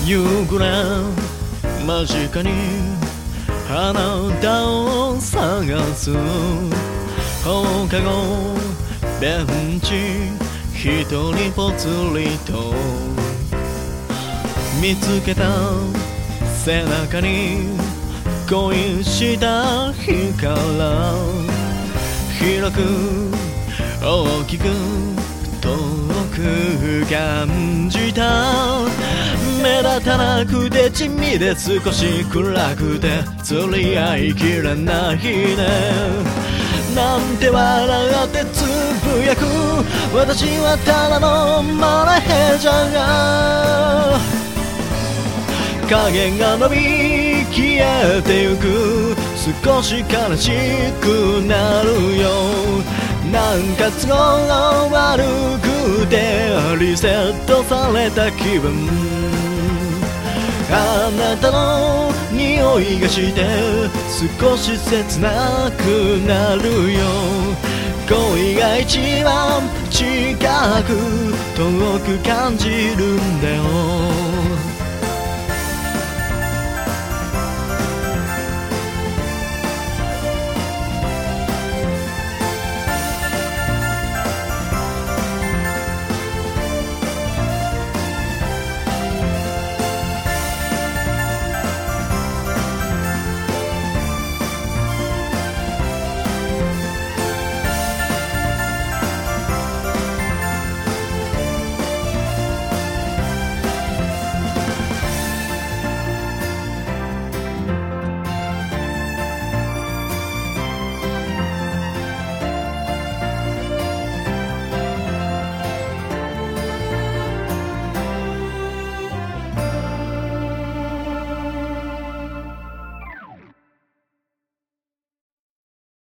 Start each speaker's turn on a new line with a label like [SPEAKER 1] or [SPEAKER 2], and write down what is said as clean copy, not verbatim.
[SPEAKER 1] 夕暮れ間近にあなたを探す放課後ベンチ一人ぽつりと見つけた背中に恋した日から広く大きく遠く感じた目立たなくて地味で少し暗くて釣り合いきれないねなんて笑ってつぶやく私はただのマラヘジャー影が伸び消えてゆく少し悲しくなるよなんか都合悪くてリセットされた気分あなたの匂いがして少し切なくなるよ恋が一番近く遠く感じるんだよ